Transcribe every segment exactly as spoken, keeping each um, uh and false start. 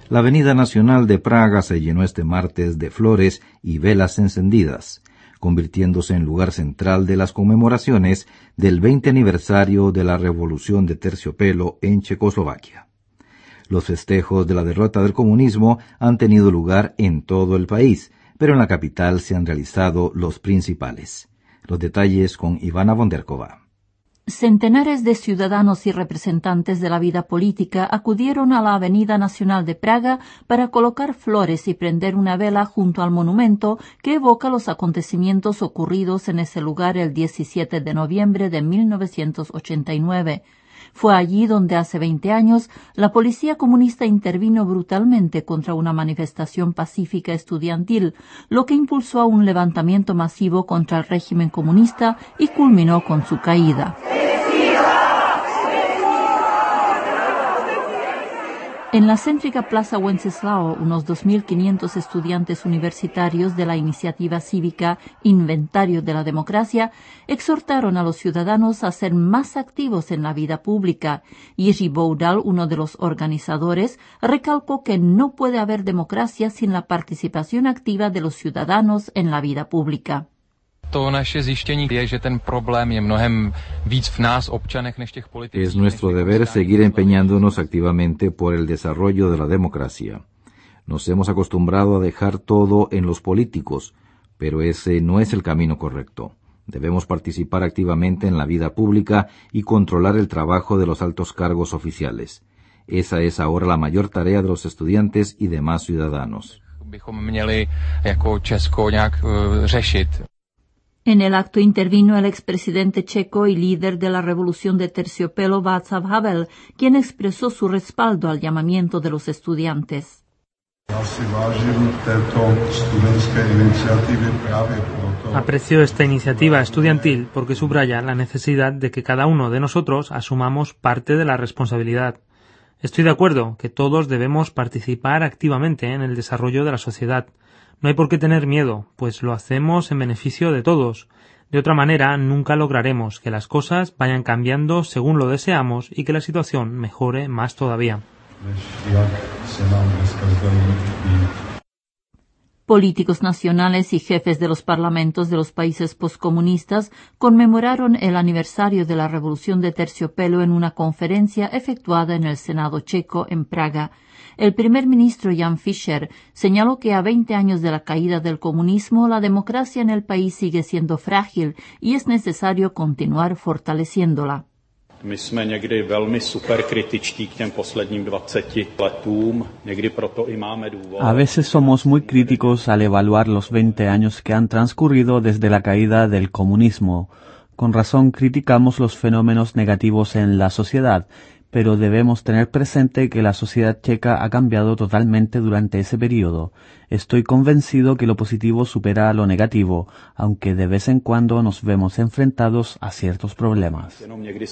La Avenida Nacional de Praga se llenó este martes de flores y velas encendidas, convirtiéndose en lugar central de las conmemoraciones del veinte aniversario de la Revolución de Terciopelo en Checoslovaquia. Los festejos de la derrota del comunismo han tenido lugar en todo el país, pero en la capital se han realizado los principales. Los detalles con Ivana Bonderkova. Centenares de ciudadanos y representantes de la vida política acudieron a la Avenida Nacional de Praga para colocar flores y prender una vela junto al monumento que evoca los acontecimientos ocurridos en ese lugar el diecisiete de noviembre de mil novecientos ochenta y nueve. Fue allí donde hace veinte años la policía comunista intervino brutalmente contra una manifestación pacífica estudiantil, lo que impulsó a un levantamiento masivo contra el régimen comunista y culminó con su caída. En la céntrica Plaza Wenceslao, unos dos mil quinientos estudiantes universitarios de la iniciativa cívica Inventario de la Democracia exhortaron a los ciudadanos a ser más activos en la vida pública. Jiří Boudal, uno de los organizadores, recalcó que no puede haber democracia sin la participación activa de los ciudadanos en la vida pública. To naše zjištění je, že ten problém je mnohem víc v nás občanech než těch politiků. Es nuestro deber seguir empeñándonos activamente por el desarrollo de la democracia. Nos hemos acostumbrado a dejar todo en los políticos, pero ese no es el camino correcto. Debemos participar activamente en la vida pública y controlar el trabajo de los altos cargos oficiales. Esa es ahora la mayor tarea de los estudiantes y demás ciudadanos. Bychom měli jako Česko nějak uh, řešit. En el acto intervino el expresidente checo y líder de la Revolución de Terciopelo, Václav Havel, quien expresó su respaldo al llamamiento de los estudiantes. Aprecio esta iniciativa estudiantil porque subraya la necesidad de que cada uno de nosotros asumamos parte de la responsabilidad. Estoy de acuerdo que todos debemos participar activamente en el desarrollo de la sociedad. No hay por qué tener miedo, pues lo hacemos en beneficio de todos. De otra manera, nunca lograremos que las cosas vayan cambiando según lo deseamos y que la situación mejore más todavía. Políticos nacionales y jefes de los parlamentos de los países poscomunistas conmemoraron el aniversario de la Revolución de Terciopelo en una conferencia efectuada en el Senado checo en Praga. El primer ministro Jan Fischer señaló que a veinte años de la caída del comunismo la democracia en el país sigue siendo frágil y es necesario continuar fortaleciéndola. My jsme někdy velmi superkritičtí k těm posledním dvaceti letům, někdy proto i máme důvod. A veces somos muy críticos al evaluar los veinte años que han transcurrido desde la caída del comunismo. Con razón criticamos los fenómenos negativos en la sociedad, pero debemos tener presente que la sociedad checa ha cambiado totalmente durante ese periodo. Estoy convencido que lo positivo supera a lo negativo, aunque de vez en cuando nos vemos enfrentados a ciertos problemas.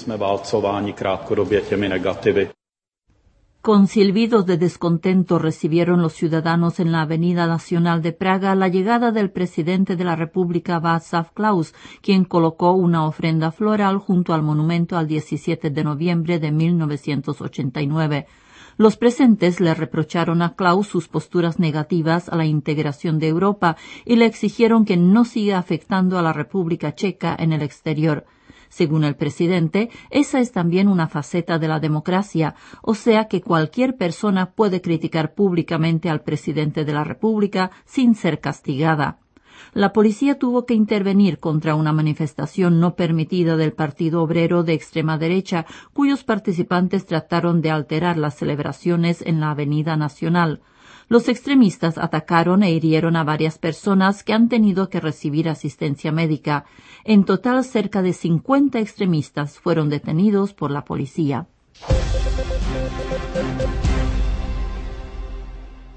Con silbidos de descontento recibieron los ciudadanos en la Avenida Nacional de Praga la llegada del presidente de la República, Václav Klaus, quien colocó una ofrenda floral junto al monumento al diecisiete de noviembre de mil novecientos ochenta y nueve. Los presentes le reprocharon a Klaus sus posturas negativas a la integración de Europa y le exigieron que no siga afectando a la República Checa en el exterior. Según el presidente, esa es también una faceta de la democracia, o sea que cualquier persona puede criticar públicamente al presidente de la República sin ser castigada. La policía tuvo que intervenir contra una manifestación no permitida del Partido Obrero de extrema derecha, cuyos participantes trataron de alterar las celebraciones en la Avenida Nacional. Los extremistas atacaron e hirieron a varias personas que han tenido que recibir asistencia médica. En total, cerca de cincuenta extremistas fueron detenidos por la policía.